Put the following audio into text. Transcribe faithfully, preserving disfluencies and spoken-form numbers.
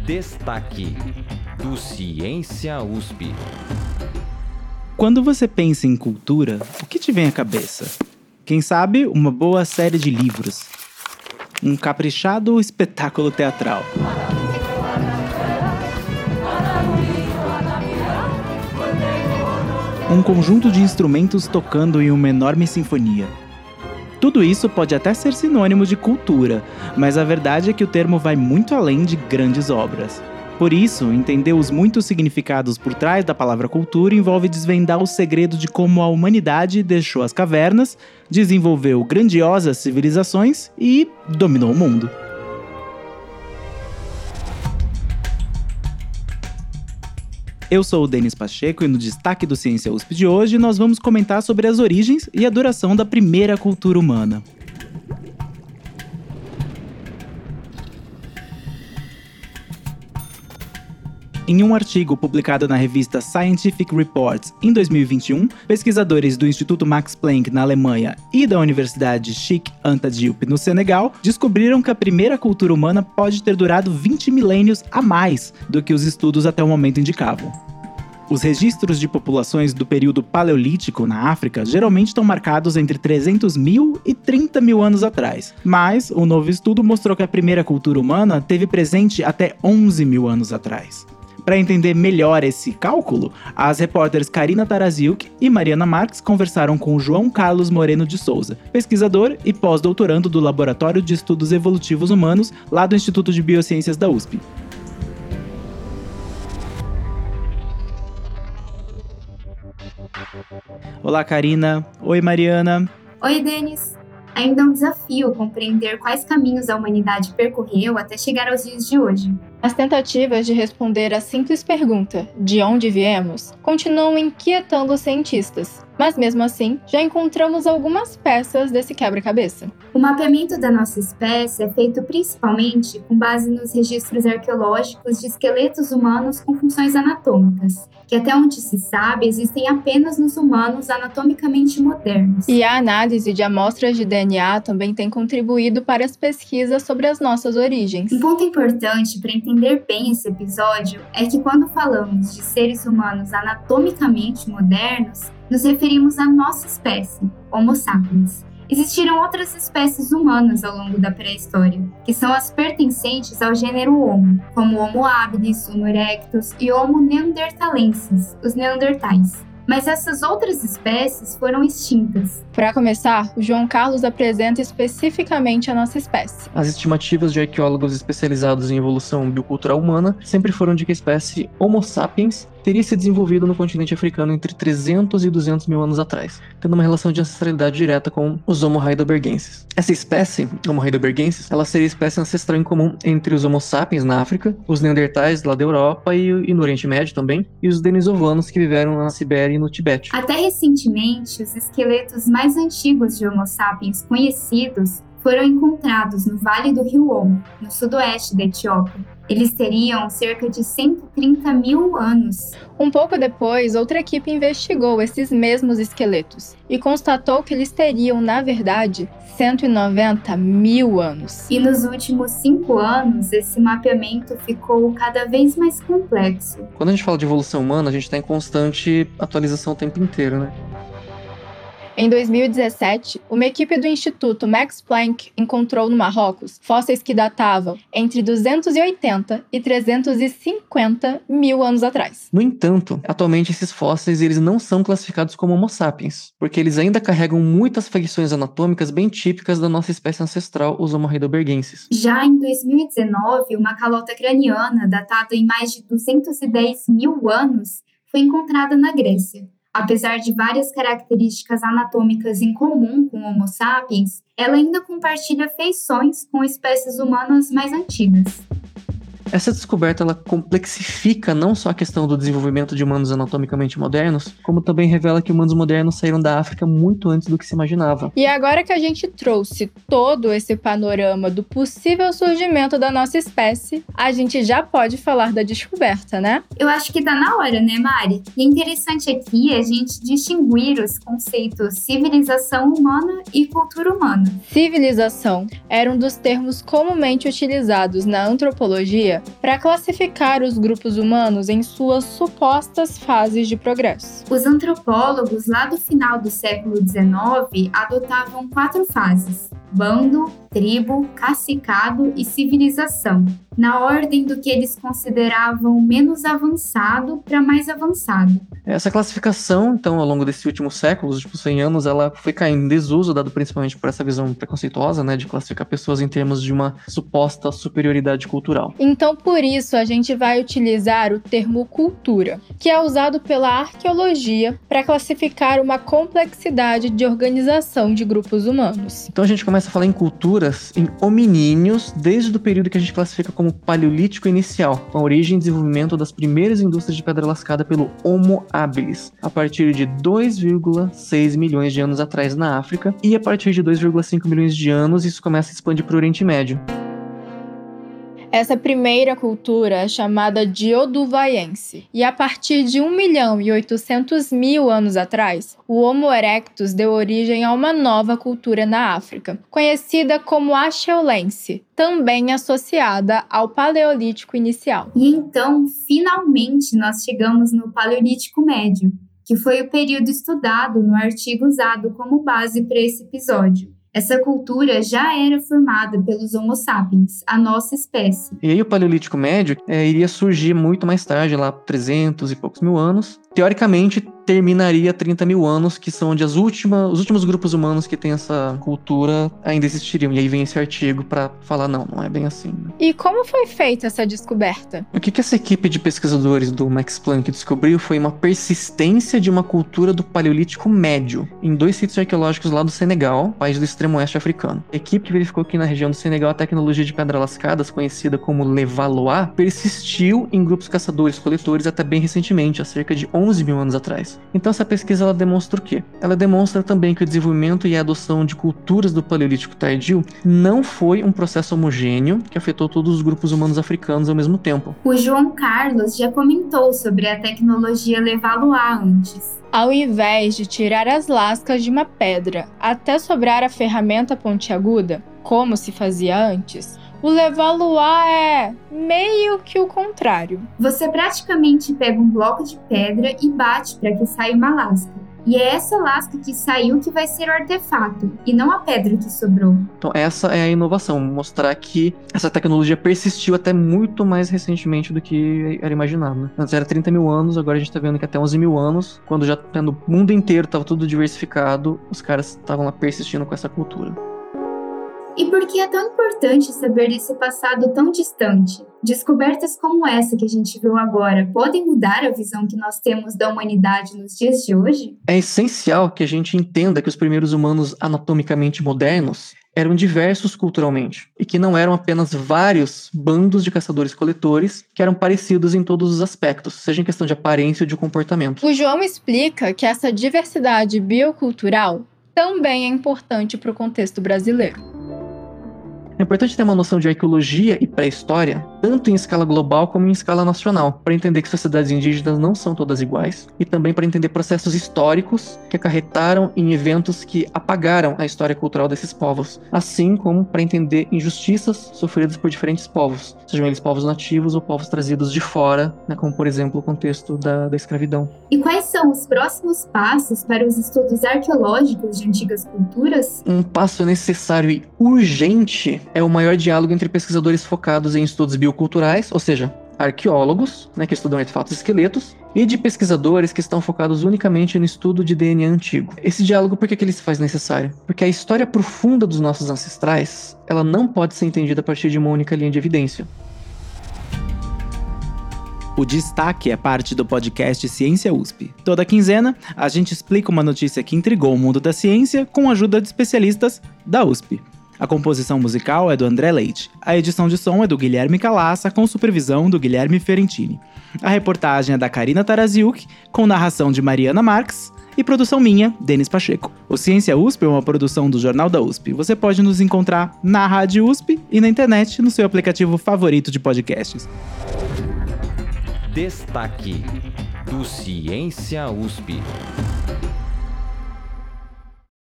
Destaque do Ciência U S P. Quando você pensa em cultura, o que te vem à cabeça? Quem sabe, uma boa série de livros. Um caprichado espetáculo teatral. Um conjunto de instrumentos tocando em uma enorme sinfonia. Tudo isso pode até ser sinônimo de cultura, mas a verdade é que o termo vai muito além de grandes obras. Por isso, entender os muitos significados por trás da palavra cultura envolve desvendar o segredo de como a humanidade deixou as cavernas, desenvolveu grandiosas civilizações e dominou o mundo. Eu sou o Denis Pacheco e no Destaque do Ciência U S P de hoje nós vamos comentar sobre as origens e a duração da primeira cultura humana. Em um artigo publicado na revista Scientific Reports em dois mil e vinte e um, pesquisadores do Instituto Max Planck na Alemanha e da Universidade Cheikh Anta Diop no Senegal descobriram que a primeira cultura humana pode ter durado vinte milênios a mais do que os estudos até o momento indicavam. Os registros de populações do período paleolítico na África geralmente estão marcados entre trezentos mil e trinta mil anos atrás, mas um novo estudo mostrou que a primeira cultura humana teve presente até onze mil anos atrás. Para entender melhor esse cálculo, as repórteres Karina Taraziuk e Mariana Marques conversaram com João Carlos Moreno de Souza, pesquisador e pós-doutorando do Laboratório de Estudos Evolutivos Humanos, lá do Instituto de Biociências da U S P. Olá, Karina. Oi, Mariana. Oi, Denis. Ainda é um desafio compreender quais caminhos a humanidade percorreu até chegar aos dias de hoje. As tentativas de responder a simples pergunta, de onde viemos, continuam inquietando os cientistas. Mas mesmo assim, já encontramos algumas peças desse quebra-cabeça. O mapeamento da nossa espécie é feito principalmente com base nos registros arqueológicos de esqueletos humanos com funções anatômicas, que até onde se sabe existem apenas nos humanos anatomicamente modernos. E a análise de amostras de D N A também tem contribuído para as pesquisas sobre as nossas origens. Um ponto importante para entender bem esse episódio é que quando falamos de seres humanos anatomicamente modernos, nos referimos à nossa espécie, Homo sapiens. Existiram outras espécies humanas ao longo da pré-história, que são as pertencentes ao gênero Homo, como Homo habilis, Homo erectus e Homo neanderthalensis, os neandertais. Mas essas outras espécies foram extintas. Para começar, o João Carlos apresenta especificamente a nossa espécie. As estimativas de arqueólogos especializados em evolução biocultural humana sempre foram de que a espécie Homo sapiens teria se desenvolvido no continente africano entre trezentos e duzentos mil anos atrás, tendo uma relação de ancestralidade direta com os Homo heidelbergensis. Essa espécie, Homo heidelbergensis, ela seria a espécie ancestral em comum entre os Homo sapiens na África, os neandertais lá da Europa e, e no Oriente Médio também, e os denisovanos que viveram na Sibéria e no Tibete. Até recentemente, os esqueletos mais antigos de Homo sapiens conhecidos foram encontrados no Vale do Rio Omo, no sudoeste da Etiópia. Eles teriam cerca de cento e trinta mil anos. Um pouco depois, outra equipe investigou esses mesmos esqueletos e constatou que eles teriam, na verdade, cento e noventa mil anos. E nos últimos cinco anos, esse mapeamento ficou cada vez mais complexo. Quando a gente fala de evolução humana, a gente está em constante atualização o tempo inteiro, né? Em dois mil e dezessete, uma equipe do Instituto Max Planck encontrou no Marrocos fósseis que datavam entre duzentos e oitenta e trezentos e cinquenta mil anos atrás. No entanto, atualmente esses fósseis eles não são classificados como Homo sapiens, porque eles ainda carregam muitas feições anatômicas bem típicas da nossa espécie ancestral, os Homo heidelbergensis. Já em dois mil e dezenove, uma calota craniana datada em mais de duzentos e dez mil anos foi encontrada na Grécia. Apesar de várias características anatômicas em comum com Homo sapiens, ela ainda compartilha feições com espécies humanas mais antigas. Essa descoberta ela complexifica não só a questão do desenvolvimento de humanos anatomicamente modernos, como também revela que humanos modernos saíram da África muito antes do que se imaginava. E agora que a gente trouxe todo esse panorama do possível surgimento da nossa espécie, a gente já pode falar da descoberta, né? Eu acho que tá na hora, né, Mari? E é interessante aqui a gente distinguir os conceitos civilização humana e cultura humana. Civilização era um dos termos comumente utilizados na antropologia arqueologia para classificar os grupos humanos em suas supostas fases de progresso. Os antropólogos lá do final do século dezenove adotavam quatro fases: bando, tribo, cacicado e civilização, na ordem do que eles consideravam menos avançado para mais avançado. Essa classificação, então, ao longo desse último século, os últimos cem anos, ela foi caindo em desuso, dado principalmente por essa visão preconceituosa, né, de classificar pessoas em termos de uma suposta superioridade cultural. Então, por isso, a gente vai utilizar o termo cultura, que é usado pela arqueologia para classificar uma complexidade de organização de grupos humanos. Então a gente começa a falar em culturas, em hominíneos, desde o período que a gente classifica como Paleolítico Inicial, com a origem e desenvolvimento das primeiras indústrias de pedra lascada pelo Homo habilis, a partir de dois vírgula seis milhões de anos atrás na África, e a partir de dois vírgula cinco milhões de anos isso começa a expandir para o Oriente Médio. Essa primeira cultura é chamada de Oduvayense, e a partir de um milhão e oitocentos mil anos atrás, o Homo erectus deu origem a uma nova cultura na África, conhecida como Axeulense, também associada ao Paleolítico Inicial. E então, finalmente, nós chegamos no Paleolítico Médio, que foi o período estudado no artigo usado como base para esse episódio. Essa cultura já era formada pelos Homo sapiens, a nossa espécie. E aí o Paleolítico Médio é, iria surgir muito mais tarde, lá trezentos e poucos mil anos. Teoricamente, terminaria trinta mil anos, que são onde as últimas, os últimos grupos humanos que têm essa cultura ainda existiriam. E aí vem esse artigo para falar, não, não é bem assim. Né? E como foi feita essa descoberta? O que, que essa equipe de pesquisadores do Max Planck descobriu foi uma persistência de uma cultura do Paleolítico Médio, em dois sítios arqueológicos lá do Senegal, país do extremo oeste africano. A equipe verificou que na região do Senegal a tecnologia de pedra lascadas, conhecida como Levallois, persistiu em grupos caçadores-coletores até bem recentemente, há cerca de onze mil anos atrás. Então essa pesquisa ela demonstra o quê? Ela demonstra também que o desenvolvimento e a adoção de culturas do Paleolítico tardio não foi um processo homogêneo que afetou todos os grupos humanos africanos ao mesmo tempo. O João Carlos já comentou sobre a tecnologia Levallois antes. Ao invés de tirar as lascas de uma pedra até sobrar a ferramenta pontiaguda, como se fazia antes, o Levallois é meio que o contrário. Você praticamente pega um bloco de pedra e bate para que saia uma lasca. E é essa lasca que saiu que vai ser o artefato, e não a pedra que sobrou. Então essa é a inovação, mostrar que essa tecnologia persistiu até muito mais recentemente do que era imaginado. Né? Antes era trinta mil anos, agora a gente está vendo que até onze mil anos, quando já no mundo inteiro estava tudo diversificado, os caras estavam lá persistindo com essa cultura. E por que é tão importante saber desse passado tão distante? Descobertas como essa que a gente viu agora podem mudar a visão que nós temos da humanidade nos dias de hoje? É essencial que a gente entenda que os primeiros humanos anatomicamente modernos eram diversos culturalmente, e que não eram apenas vários bandos de caçadores-coletores que eram parecidos em todos os aspectos, seja em questão de aparência ou de comportamento. O João explica que essa diversidade biocultural também é importante para o contexto brasileiro. É importante ter uma noção de arqueologia e pré-história, tanto em escala global como em escala nacional, para entender que sociedades indígenas não são todas iguais, e também para entender processos históricos que acarretaram em eventos que apagaram a história cultural desses povos, assim como para entender injustiças sofridas por diferentes povos, sejam eles povos nativos ou povos trazidos de fora, né, como por exemplo o contexto da, da escravidão. E quais são os próximos passos para os estudos arqueológicos de antigas culturas? Um passo necessário e urgente é o maior diálogo entre pesquisadores focados em estudos bioculturais, ou seja, arqueólogos, né, que estudam artefatos e esqueletos, e de pesquisadores que estão focados unicamente no estudo de D N A antigo. Esse diálogo, por que que ele se faz necessário? Porque a história profunda dos nossos ancestrais, ela não pode ser entendida a partir de uma única linha de evidência. O Destaque é parte do podcast Ciência U S P. Toda quinzena, a gente explica uma notícia que intrigou o mundo da ciência com a ajuda de especialistas da U S P. A composição musical é do André Leite. A edição de som é do Guilherme Calassa, com supervisão do Guilherme Ferentini. A reportagem é da Karina Taraziuk, com narração de Mariana Marques e produção minha, Denis Pacheco. O Ciência U S P é uma produção do Jornal da U S P. Você pode nos encontrar na Rádio U S P e na internet no seu aplicativo favorito de podcasts. Destaque do Ciência U S P.